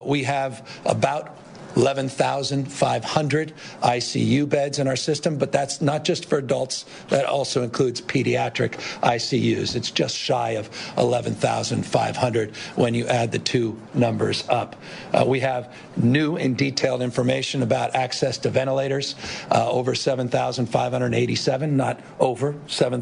We have about 11,500 ICU beds in our system, but that's not just for adults. That also includes pediatric ICUs. It's just shy of 11,500 when you add the two numbers up. We have new and detailed information about access to ventilators, over 7,587, not over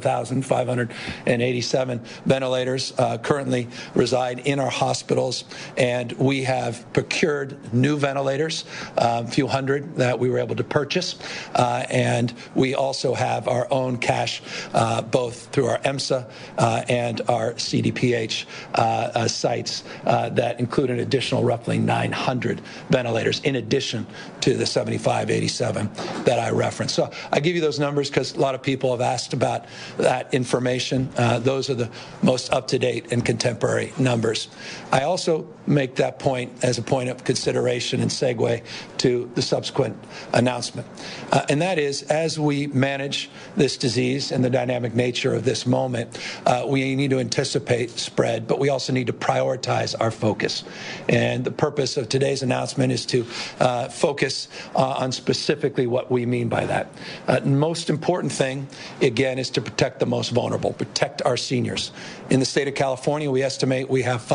7,587 ventilators currently reside in our hospitals, and we have procured new ventilators, a few hundred that we were able to purchase, and we also have our own cash, both through our EMSA and our CDPH sites that include an additional roughly 900 ventilators in addition to the 7,587 that I referenced. So I give you those numbers because a lot of people have asked about that information. Those are the most up-to-date and contemporary numbers. I also make that point as a point of consideration and segue to the subsequent announcement. And that is, as we manage this disease and the dynamic nature of this moment, we need to anticipate spread, but we also need to prioritize our focus. And the purpose of today's announcement is to focus on specifically what we mean by that. Most important thing, again, is to protect the most vulnerable, protect our seniors. In the state of California, we estimate we have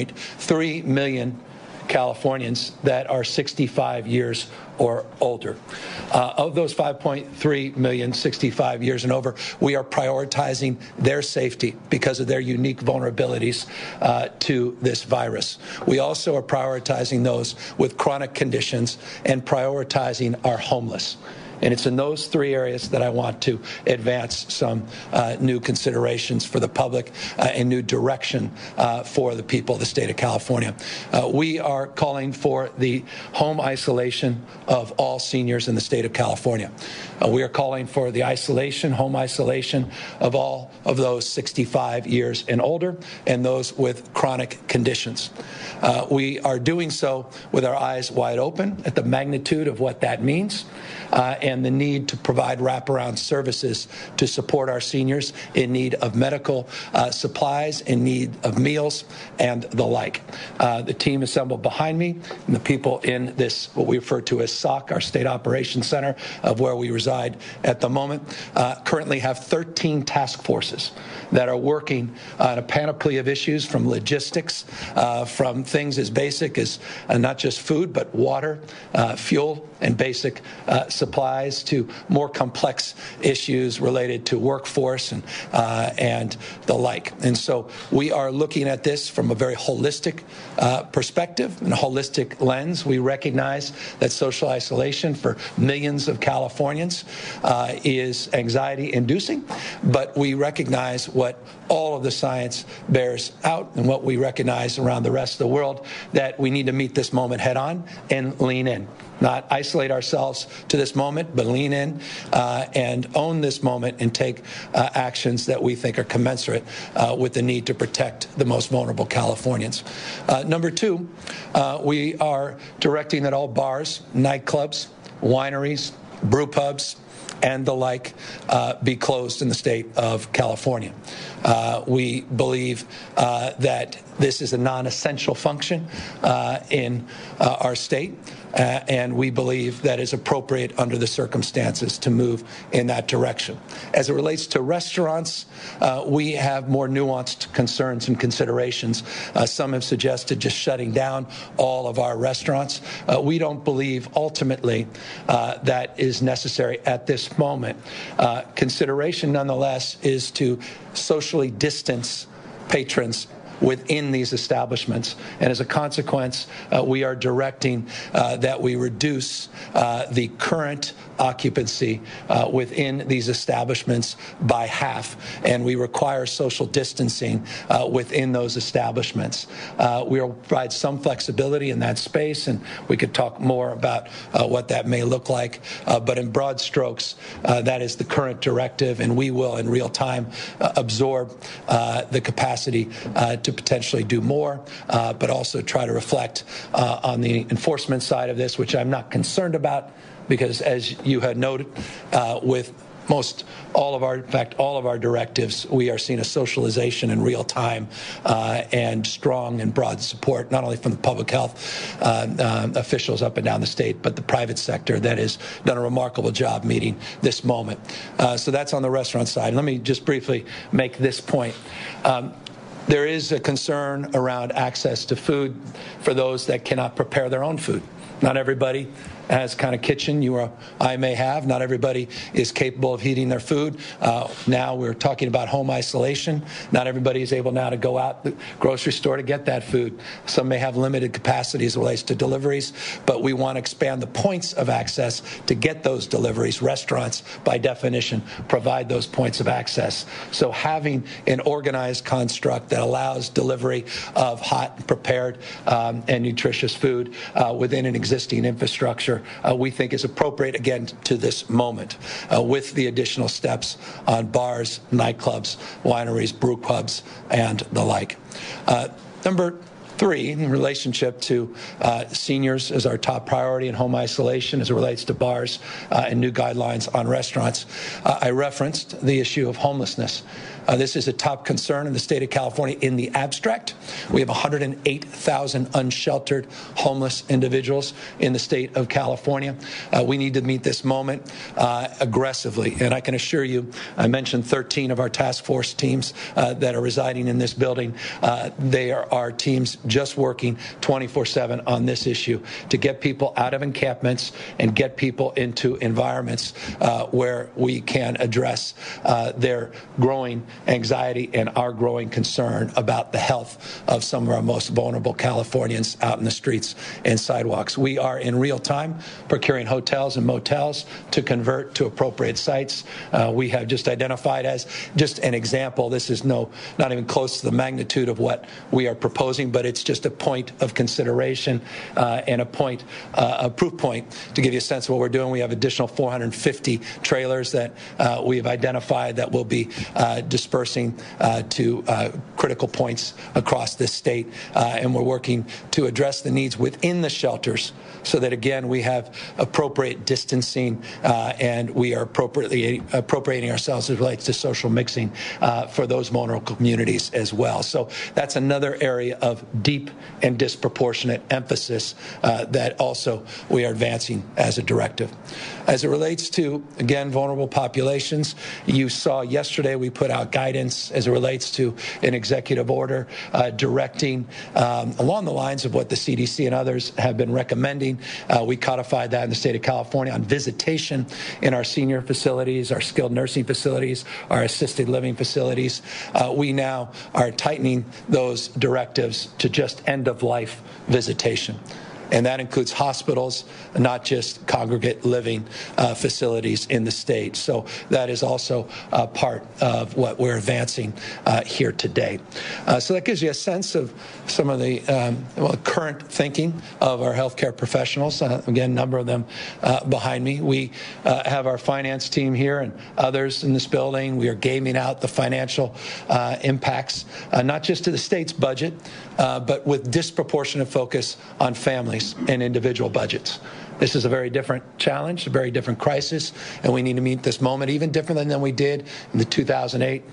5.3 million Californians that are 65 years or older. Of those 5.3 million 65 years and over, we are prioritizing their safety because of their unique vulnerabilities to this virus. We also are prioritizing those with chronic conditions and prioritizing our homeless. And it's in those three areas that I want to advance some new considerations for the public and new direction for the people of the state of California. We are calling for the home isolation of all seniors in the state of California. We are calling for the home isolation of all of those 65 years and older and those with chronic conditions. We are doing so with our eyes wide open at the magnitude of what that means and the need to provide wraparound services to support our seniors in need of medical supplies, in need of meals, and the like. The team assembled behind me and the people in this, what we refer to as SOC, our State Operations Center, of where we reside at the moment, currently have 13 task forces that are working on a panoply of issues, from logistics, from things as basic as not just food, but water, fuel, and basic supplies, to more complex issues related to workforce and the like. And so we are looking at this from a very holistic perspective and a holistic lens. We recognize that social isolation for millions of Californians is anxiety-inducing, but we recognize what all of the science bears out and what we recognize around the rest of the world, that we need to meet this moment head-on and lean in. Not isolate ourselves to this moment, but lean in and own this moment and take actions that we think are commensurate with the need to protect the most vulnerable Californians. Number two, we are directing that all bars, nightclubs, wineries, brew pubs, and the like be closed in the state of California. We believe that this is a non-essential function in our state, and we believe that is appropriate under the circumstances to move in that direction. As it relates to restaurants, we have more nuanced concerns and considerations. Some have suggested just shutting down all of our restaurants. We don't believe ultimately that is necessary at this moment. Consideration, nonetheless, is to socially distance patrons within these establishments. And as a consequence, we are directing that we reduce the current occupancy within these establishments by half, and we require social distancing within those establishments. We will provide some flexibility in that space, and we could talk more about what that may look like, but in broad strokes, that is the current directive, and we will in real time absorb the capacity to potentially do more, but also try to reflect on the enforcement side of this, which I'm not concerned about, because as you had noted, with most all of our, in fact, all of our directives, we are seeing a socialization in real time and strong and broad support, not only from the public health officials up and down the state, but the private sector that has done a remarkable job meeting this moment. So that's on the restaurant side. Let me just briefly make this point. There is a concern around access to food for those that cannot prepare their own food. Not everybody has kind of kitchen you or I may have. Not everybody is capable of heating their food. Now we're talking about home isolation. Not everybody is able now to go out to the grocery store to get that food. Some may have limited capacity as it relates to deliveries, but we want to expand the points of access to get those deliveries. Restaurants, by definition, provide those points of access. So having an organized construct that allows delivery of hot, prepared, and nutritious food within an existing infrastructure we think is appropriate, again, to this moment, with the additional steps on bars, nightclubs, wineries, brew pubs, and the like. Number 3, in relationship to seniors as our top priority in home isolation as it relates to bars and new guidelines on restaurants, I referenced the issue of homelessness. This is a top concern in the state of California in the abstract. We have 108,000 unsheltered homeless individuals in the state of California. We need to meet this moment aggressively. And I can assure you, I mentioned 13 of our task force teams that are residing in this building. They are our teams just working 24/7 on this issue to get people out of encampments and get people into environments where we can address their growing anxiety and our growing concern about the health of some of our most vulnerable Californians out in the streets and sidewalks. We are in real time procuring hotels and motels to convert to appropriate sites. We have just identified as just an example. This is not even close to the magnitude of what we are proposing, but it's just a point of consideration and a proof point to give you a sense of what we're doing. We have additional 450 trailers that we have identified that will be dispersing to critical points across this state, and we're working to address the needs within the shelters so that, again, we have appropriate distancing and we are appropriating ourselves as it relates to social mixing for those vulnerable communities as well. So that's another area of deep and disproportionate emphasis that also we are advancing as a directive. As it relates to, again, vulnerable populations, you saw yesterday we put out guidance as it relates to an executive order directing along the lines of what the CDC and others have been recommending. We codified that in the state of California on visitation in our senior facilities, our skilled nursing facilities, our assisted living facilities. We now are tightening those directives to just end-of-life visitation. And that includes hospitals, not just congregate living facilities in the state. So that is also part of what we're advancing here today. So that gives you a sense of some of the current thinking of our healthcare professionals. Again, a number of them behind me. We have our finance team here and others in this building. We are gaming out the financial impacts, not just to the state's budget, but with disproportionate focus on families and individual budgets. This is a very different challenge, a very different crisis, and we need to meet this moment even differently than we did in the 2008,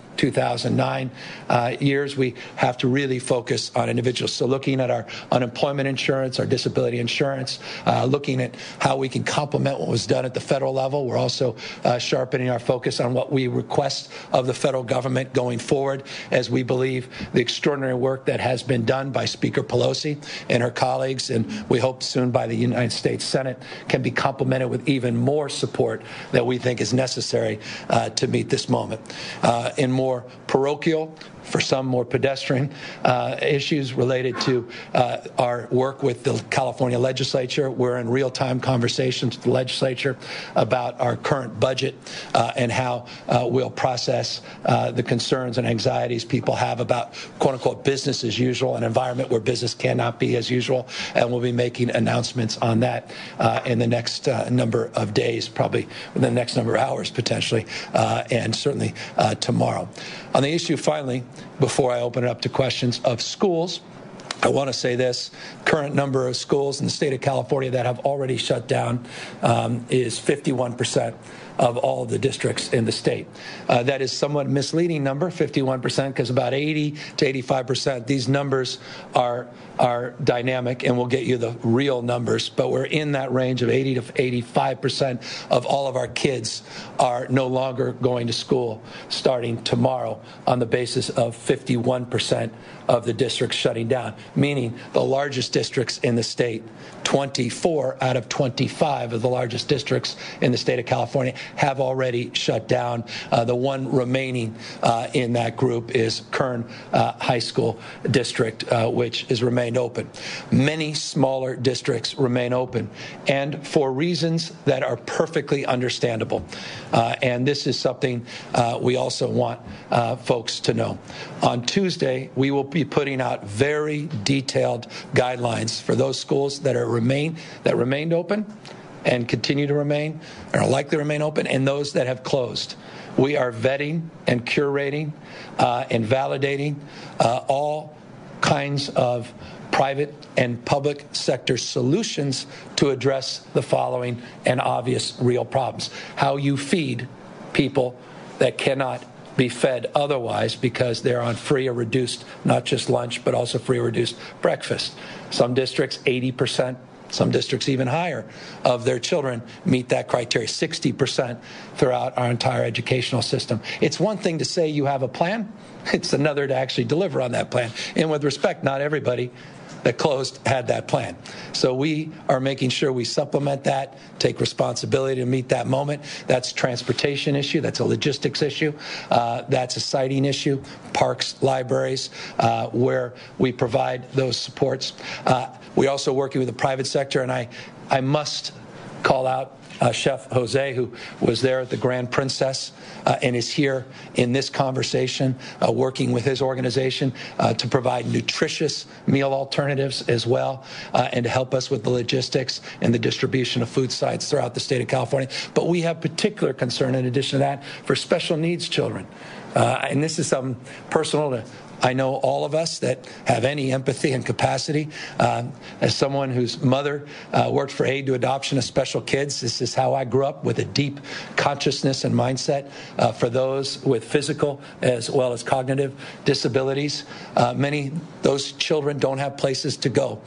2009 years. We have to really focus on individuals. So looking at our unemployment insurance, our disability insurance, looking at how we can complement what was done at the federal level. We're also sharpening our focus on what we request of the federal government going forward, as we believe the extraordinary work that has been done by Speaker Pelosi and her colleagues, and we hope soon by the United States Senate, can be complemented with even more support that we think is necessary to meet this moment. In more parochial, for some more pedestrian issues related to our work with the California legislature. We're in real-time conversations with the legislature about our current budget and how we'll process the concerns and anxieties people have about quote-unquote business as usual, an environment where business cannot be as usual. And we'll be making announcements on that in the next number of days, probably within the next number of hours potentially, and certainly tomorrow. On the issue, finally, before I open it up to questions, of schools, I want to say this: current number of schools in the state of California that have already shut down is 51% of all of the districts in the state. That is somewhat misleading number, 51%, because about 80 to 85%, these numbers are dynamic, and we'll get you the real numbers, but we're in that range of 80 to 85% of all of our kids are no longer going to school starting tomorrow on the basis of 51% of the districts shutting down, meaning the largest districts in the state, 24 out of 25 of the largest districts in the state of California have already shut down. The one remaining in that group is Kern High School District, which is remained open. Many smaller districts remain open, and for reasons that are perfectly understandable. And this is something we also want folks to know. On Tuesday, we will be putting out very detailed guidelines for those schools that remained open and continue to remain, or are likely to remain open, and those that have closed. We are vetting and curating and validating all kinds of private and public sector solutions to address the following and obvious real problems. How you feed people that cannot be fed otherwise because they're on free or reduced, not just lunch, but also free or reduced breakfast. Some districts, 80%, some districts even higher, of their children meet that criteria, 60% throughout our entire educational system. It's one thing to say you have a plan. It's another to actually deliver on that plan. And with respect, not everybody that closed had that plan. So we are making sure we supplement that, take responsibility to meet that moment. That's a transportation issue. That's a logistics issue. That's a siting issue, parks, libraries, where we provide those supports. We're also working with the private sector, and I must call out Chef Jose, who was there at the Grand Princess and is here in this conversation, working with his organization to provide nutritious meal alternatives as well, and to help us with the logistics and the distribution of food sites throughout the state of California. But we have particular concern, in addition to that, for special needs children. And this is something personal to I know all of us that have any empathy and capacity. As someone whose mother worked for Aid to Adoption of Special Kids, this is how I grew up, with a deep consciousness and mindset for those with physical as well as cognitive disabilities. Those children don't have places to go.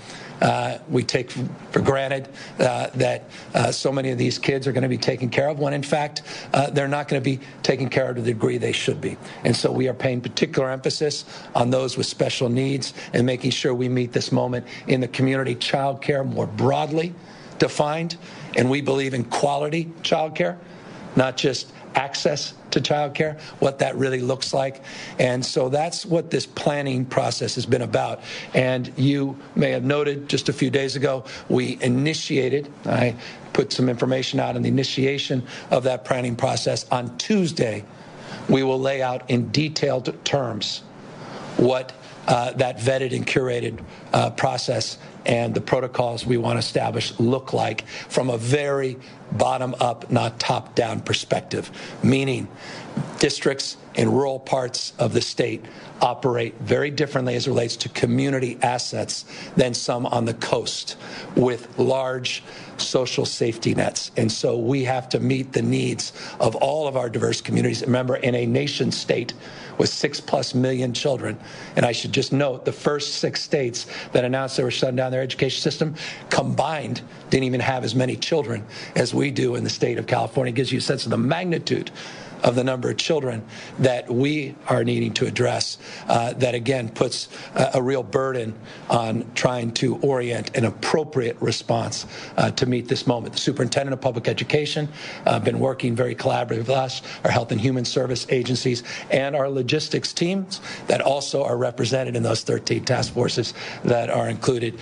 We take for granted that so many of these kids are going to be taken care of, when in fact they're not going to be taken care of to the degree they should be. And so we are paying particular emphasis on those with special needs and making sure we meet this moment in the community. Child care more broadly defined, and we believe in quality child care, not just access to child care, what that really looks like. And so that's what this planning process has been about. And you may have noted just a few days ago, we initiated, I put some information out on the initiation of that planning process. On Tuesday, we will lay out in detailed terms what that vetted and curated process and the protocols we want to establish look like from a very bottom-up, not top-down perspective, meaning districts in rural parts of the state operate very differently as it relates to community assets than some on the coast with large social safety nets. And so we have to meet the needs of all of our diverse communities. Remember, in a nation state with 6+ million children, and I should just note the first 6 states that announced they were shutting down their education system combined didn't even have as many children as we do in the state of California. It gives you a sense of the magnitude of the number of children that we are needing to address, that again puts a real burden on trying to orient an appropriate response to meet this moment. The Superintendent of Public Education been working very collaboratively with us, our Health and Human Service agencies, and our logistics teams that also are represented in those 13 task forces that are included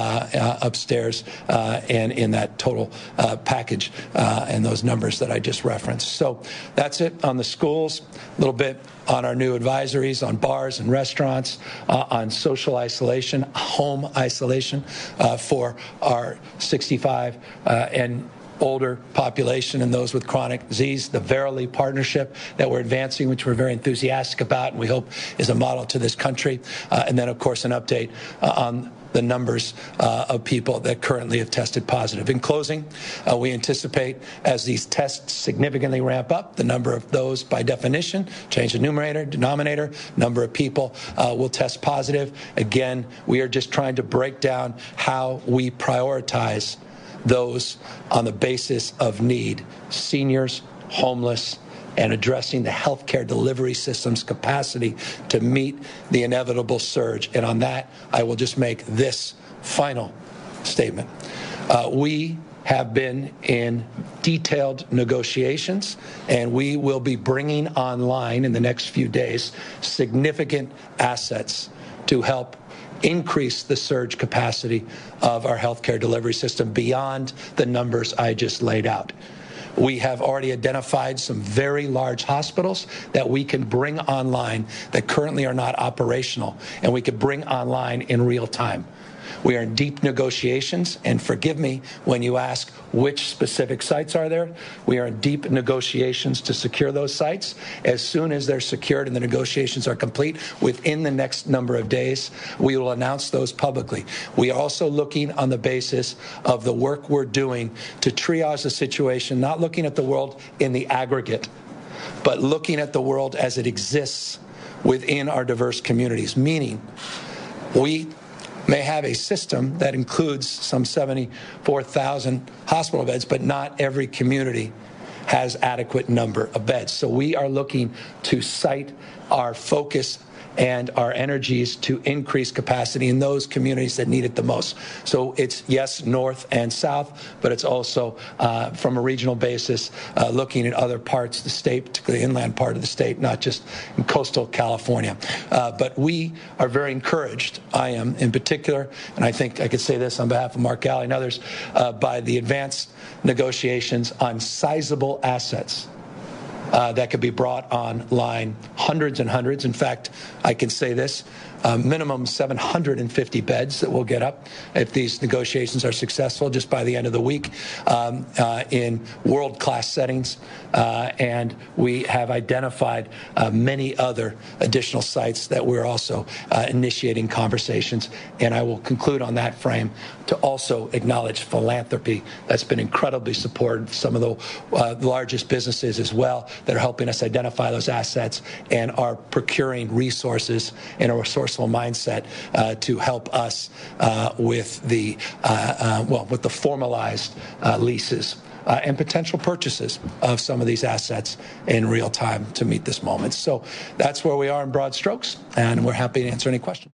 upstairs and in that total package and those numbers that I just referenced. So that's it on the schools, a little bit on our new advisories on bars and restaurants, on social isolation, home isolation for our 65 and older population and those with chronic disease, the Verily partnership that we're advancing, which we're very enthusiastic about and we hope is a model to this country, and then, of course, an update on the numbers of people that currently have tested positive. In closing, we anticipate as these tests significantly ramp up, the number of those by definition, change the numerator, denominator, number of people will test positive. Again, we are just trying to break down how we prioritize those on the basis of need: seniors, homeless, and addressing the healthcare delivery system's capacity to meet the inevitable surge. And on that, I will just make this final statement. We have been in detailed negotiations, and we will be bringing online in the next few days significant assets to help increase the surge capacity of our healthcare delivery system beyond the numbers I just laid out. We have already identified some very large hospitals that we can bring online that currently are not operational, and we could bring online in real time. We are in deep negotiations, and forgive me when you ask which specific sites are there. We are in deep negotiations to secure those sites. As soon as they're secured and the negotiations are complete, within the next number of days, we will announce those publicly. We are also looking on the basis of the work we're doing to triage the situation, not looking at the world in the aggregate, but looking at the world as it exists within our diverse communities, meaning we may have a system that includes some 74,000 hospital beds, but not every community has adequate number of beds. So we are looking to site our focus and our energies to increase capacity in those communities that need it the most. So it's, yes, north and south, but it's also from a regional basis, looking at other parts of the state, particularly the inland part of the state, not just in coastal California. But we are very encouraged, I am in particular, and I think I could say this on behalf of Mark Ghaly and others, by the advanced negotiations on sizable assets that could be brought online, hundreds and hundreds. In fact, I can say this, minimum 750 beds that we'll get up if these negotiations are successful just by the end of the week in world-class settings. And we have identified many other additional sites that we're also initiating conversations. And I will conclude on that frame to also acknowledge philanthropy that's been incredibly supportive, some of the largest businesses as well that are helping us identify those assets and are procuring resources in a resourceful mindset to help us with the formalized leases and potential purchases of some of these assets in real time to meet this moment. So that's where we are in broad strokes, and we're happy to answer any questions.